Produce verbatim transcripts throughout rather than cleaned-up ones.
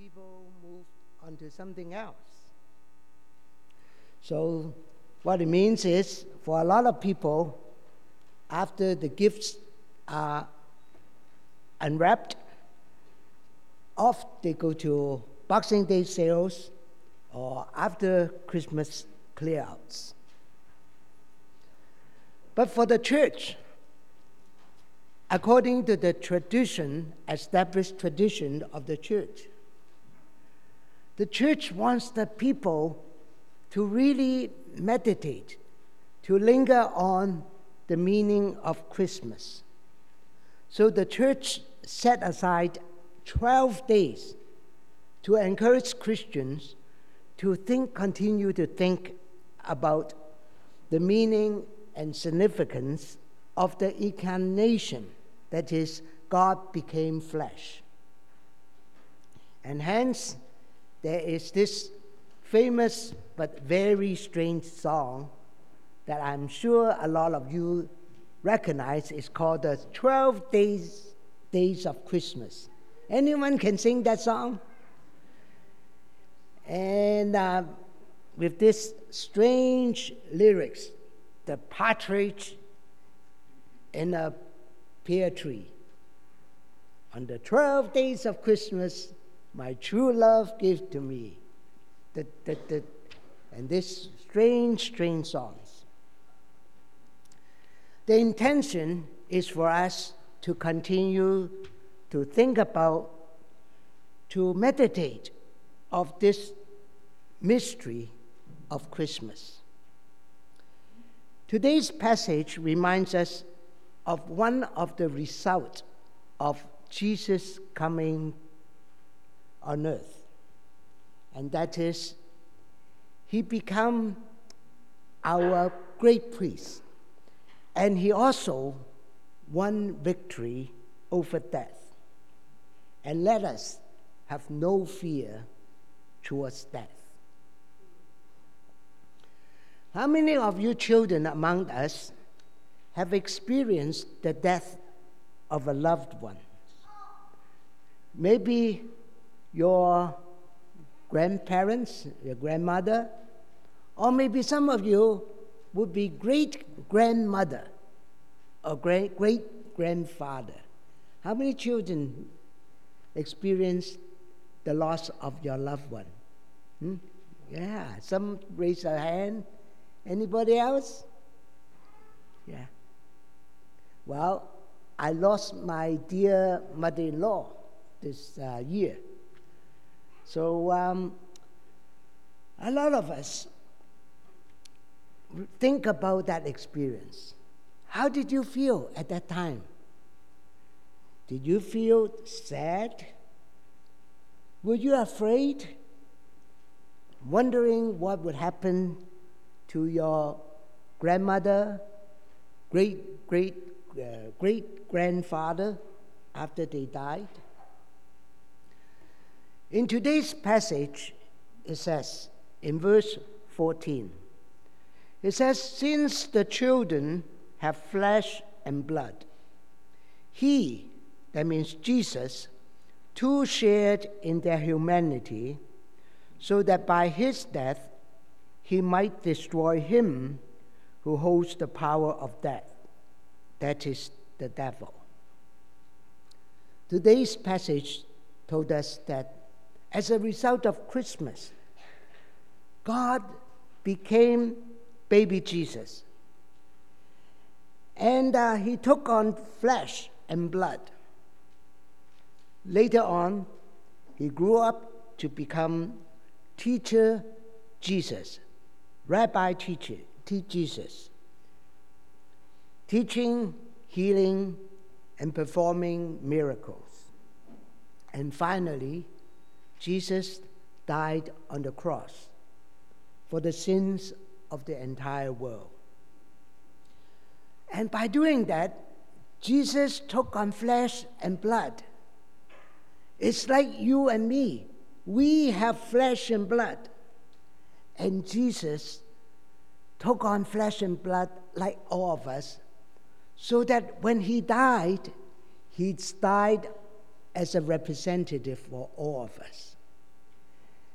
people move on to something else. So what it means is, for a lot of people, after the gifts are unwrapped, off they go to Boxing Day sales or after Christmas clearouts. But for the church, according to the tradition, established tradition of the church, the church wants the people to really meditate, to linger on the meaning of Christmas. So the church set aside twelve days to encourage Christians to think, continue to think about the meaning and significance of the incarnation, that is, God became flesh. And hence, there is this famous but very strange song that I'm sure a lot of you recognize. It's called the twelve Days, Days of Christmas. Anyone can sing that song? And uh, with this strange lyrics, the partridge in a pear tree. On the twelve days of Christmas, my true love gave to me. The, the, the, and this strange, strange songs. The intention is for us to continue to think about, to meditate of this mystery of Christmas. Today's passage reminds us of one of the results of Jesus coming on earth, and that is, he became our great priest, and he also won victory over death, and let us have no fear towards death. How many of you children among us have experienced the death of a loved one? Maybe your grandparents, your grandmother, or maybe some of you would be great-grandmother or great-grandfather. How many children experienced the loss of your loved one? Hmm? Yeah, some raise their hand. Anybody else? Yeah. Well, I lost my dear mother-in-law this uh, year. So um, a lot of us think about that experience. How did you feel at that time? Did you feel sad? Were you afraid? Wondering what would happen to your grandmother, great, great, uh, great grandfather after they died? In today's passage, it says, in verse fourteen, it says, since the children have flesh and blood, he, that means Jesus, too shared in their humanity, so that by his death he might destroy him who holds the power of death, that is, the devil. Today's passage told us that as a result of Christmas, God became baby Jesus. And uh, he took on flesh and blood. Later on, he grew up to become teacher Jesus, Rabbi teacher, teach Jesus, teaching, healing, and performing miracles. And finally, Jesus died on the cross for the sins of the entire world. And by doing that, Jesus took on flesh and blood. It's like you and me. We have flesh and blood. And Jesus took on flesh and blood like all of us, so that when he died, he died as a representative for all of us.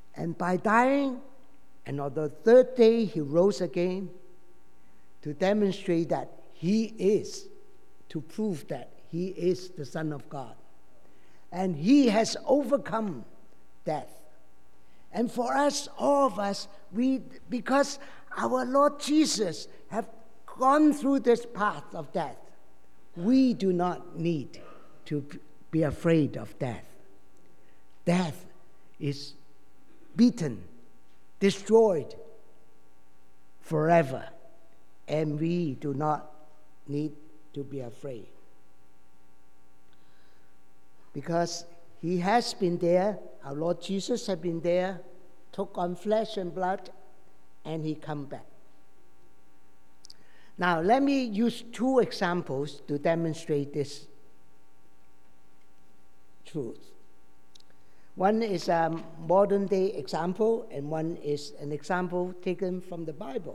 And by dying, and on the third day he rose again to demonstrate that he is, to prove that he is the Son of God. And he has overcome death. And for us, all of us, we, because our Lord Jesus have gone through this path of death, we do not need to be afraid of death. Death is beaten, destroyed forever, and we do not need to be afraid. Because he has been there, our Lord Jesus has been there, took on flesh and blood, and he come back. Now, let me use two examples to demonstrate this truth. One is a modern day example, and one is an example taken from the Bible.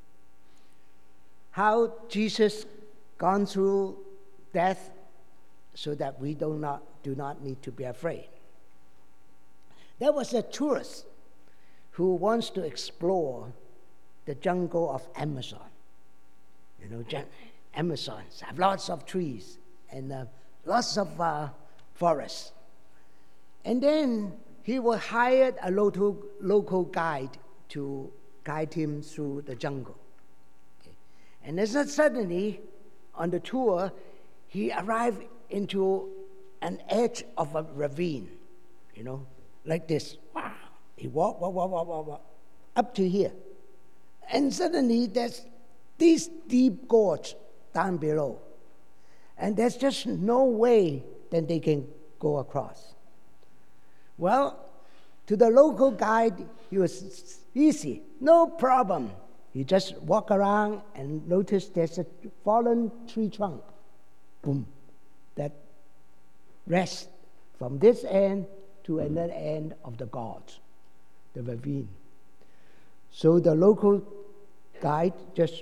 How Jesus gone through death so that we do not, do not need to be afraid. There was a tourist who wants to explore the jungle of Amazon. You know, Amazons have lots of trees and uh, lots of uh, forests. And then he will hire a local, local guide to guide him through the jungle. Okay. And then suddenly, on the tour, he arrived into an edge of a ravine, you know, like this. Wow. He walked, walk, walk, walk, walk, walk, up to here. And suddenly there's this deep gorge down below. And there's just no way that they can go across. Well, to the local guide, it was easy, no problem. He just walk around and notice there's a fallen tree trunk. Boom. That rests from this end to another end of the gorge, the ravine. So the local guide just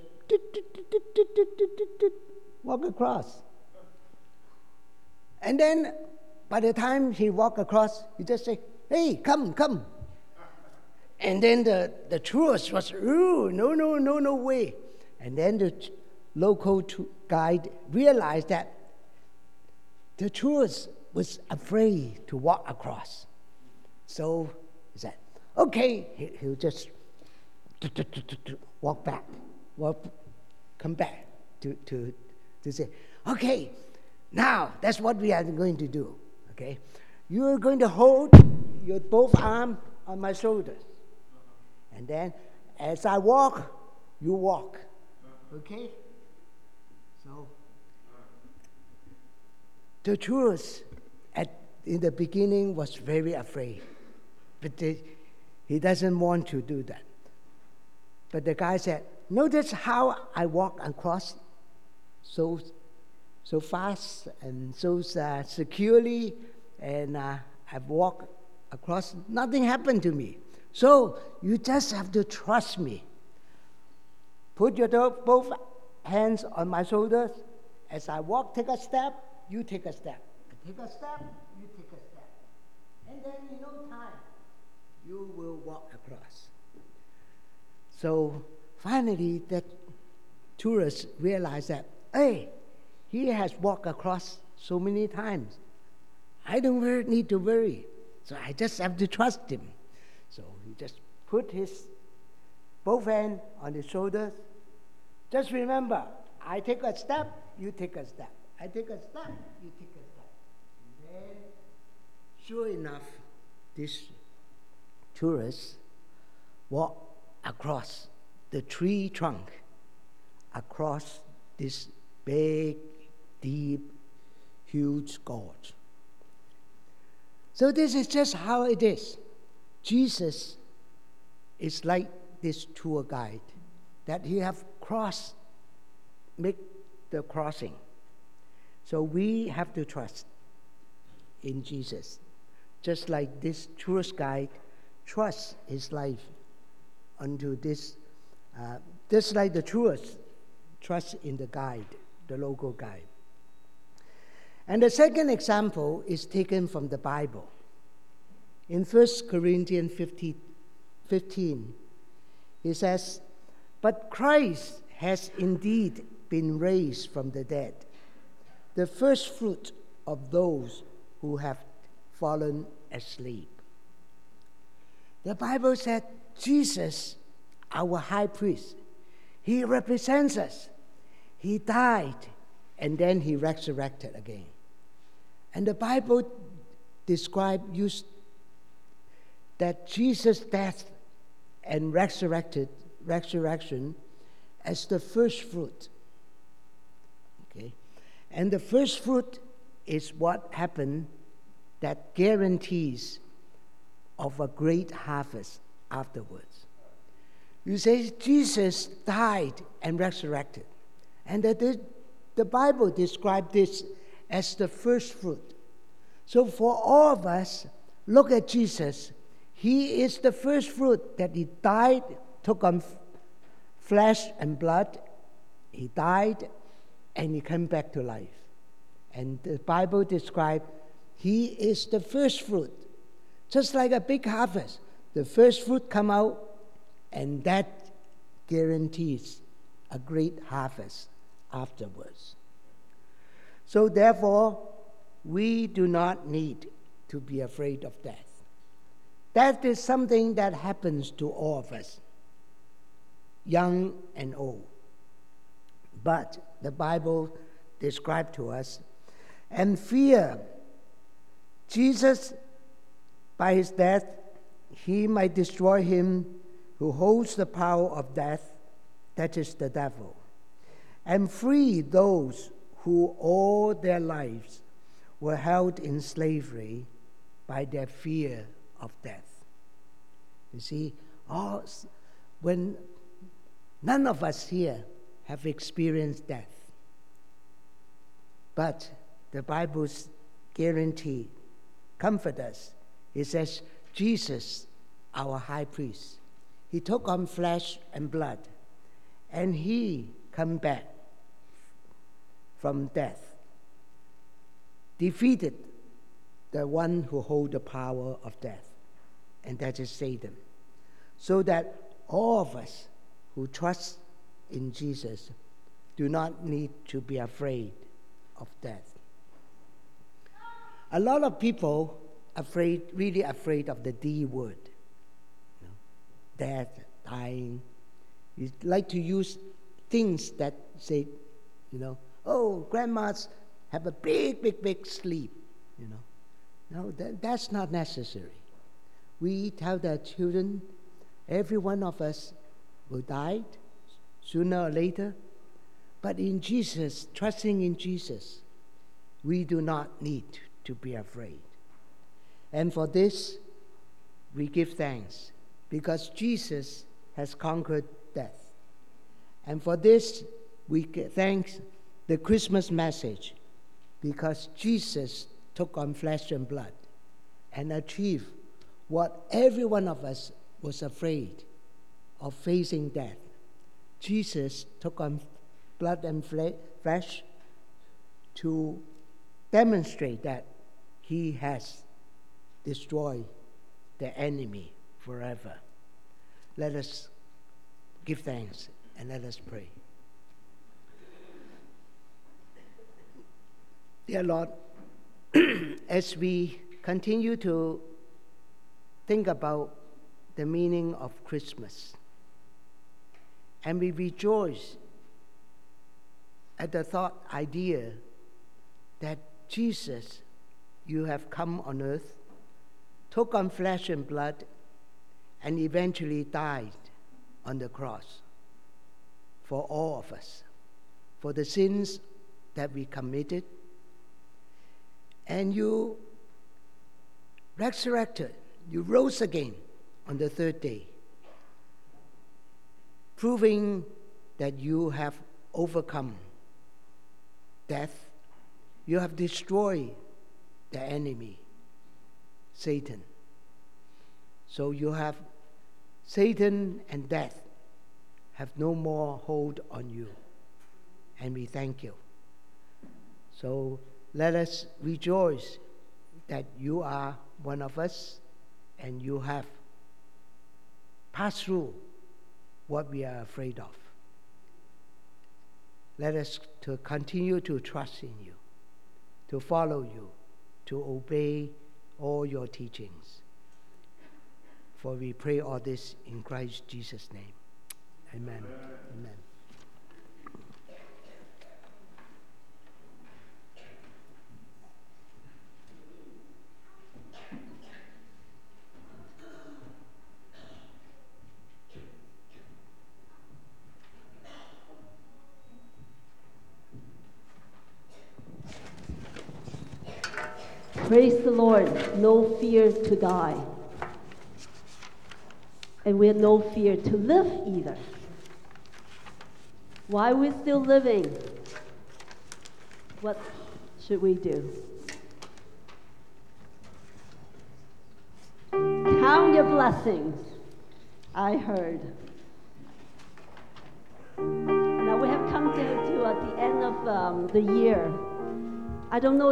walk across. And then by the time he walk across, he just say, hey, come, come. And then the, the tourist was, ooh, no, no, no, no way. And then the t- local t- guide realized that the tourist was afraid to walk across. So he said, okay, he, he'll just walk back, walk, come back to, to, to say, okay, now that's what we are going to do, okay? You're going to hold your both arms on my shoulders. And then as I walk, you walk, okay? So the tourist at, in the beginning was very afraid, but the, he doesn't want to do that. But the guy said, notice how I walk across so, so fast and so uh, securely, and uh, I've walked across, nothing happened to me. So you just have to trust me. Put your both hands on my shoulders. As I walk, take a step, you take a step. I take a step, you take a step. And then in no time, you will walk across. So finally, that tourist realized that, hey, he has walked across so many times. I don't need to worry. So I just have to trust him. So he just put his both hands on his shoulders. Just remember, I take a step, you take a step. I take a step, you take a step. And then, sure enough, this tourist walked across the tree trunk, across this big, deep, huge gorge. So this is just how it is. Jesus is like this tour guide, that he have crossed, make the crossing. So we have to trust in Jesus, just like this tourist guide trusts his life unto this, uh, just like the tourist trusts in the guide, the local guide. And the second example is taken from the Bible. In First Corinthians fifteen, he says, "But Christ has indeed been raised from the dead, the first fruit of those who have fallen asleep." The Bible said Jesus, our high priest, he represents us. He died and then he resurrected again. And the Bible describes used that Jesus' death and resurrected resurrection as the first fruit. Okay? And the first fruit is what happened that guarantees of a great harvest afterwards. You say Jesus died and resurrected. And that the, the Bible described this as the first fruit. So for all of us, look at Jesus. He is the first fruit that he died, took on f- flesh and blood. He died and he came back to life. And the Bible described he is the first fruit. Just like a big harvest, the first fruit come out, and that guarantees a great harvest afterwards. So therefore, we do not need to be afraid of death. Death is something that happens to all of us, young and old. But the Bible described to us, and fear, Jesus, by his death, he might destroy him who holds the power of death, that is the devil, and free those who all their lives were held in slavery by their fear of death. You see, all, when none of us here have experienced death, but the Bible's guarantee comfort us. It says, Jesus, our high priest, he took on flesh and blood, and he come back from death, defeated the one who holds the power of death, and that is Satan. So that all of us who trust in Jesus do not need to be afraid of death. A lot of people afraid, really afraid of the D word, you know, death, dying. You like to use things that say, you know, oh, grandmas have a big, big, big sleep, you know. No, that, that's not necessary. We tell the children, every one of us will die sooner or later, but in Jesus, trusting in Jesus, we do not need to be afraid. And for this, we give thanks, because Jesus has conquered death. And for this, we give thanks the Christmas message, because Jesus took on flesh and blood and achieved what every one of us was afraid of, facing death. Jesus took on blood and flesh to demonstrate that he has destroyed the enemy forever. Let us give thanks and let us pray. Dear Lord, as we continue to think about the meaning of Christmas, and we rejoice at the thought idea that Jesus, you have come on earth, took on flesh and blood, and eventually died on the cross for all of us, for the sins that we committed. And you resurrected, you rose again on the third day, proving that you have overcome death. You have destroyed the enemy, Satan. So you have Satan and death have no more hold on you. And we thank you. So let us rejoice that you are one of us, and you have passed through what we are afraid of. Let us to continue to trust in you, to follow you, to obey all your teachings. For we pray all this in Christ Jesus' name. Amen. Amen. Praise the Lord, no fear to die. And we have no fear to live either. While we're still living, what should we do? Count your blessings, I heard. Now we have come to, to uh, the end of um, the year. I don't know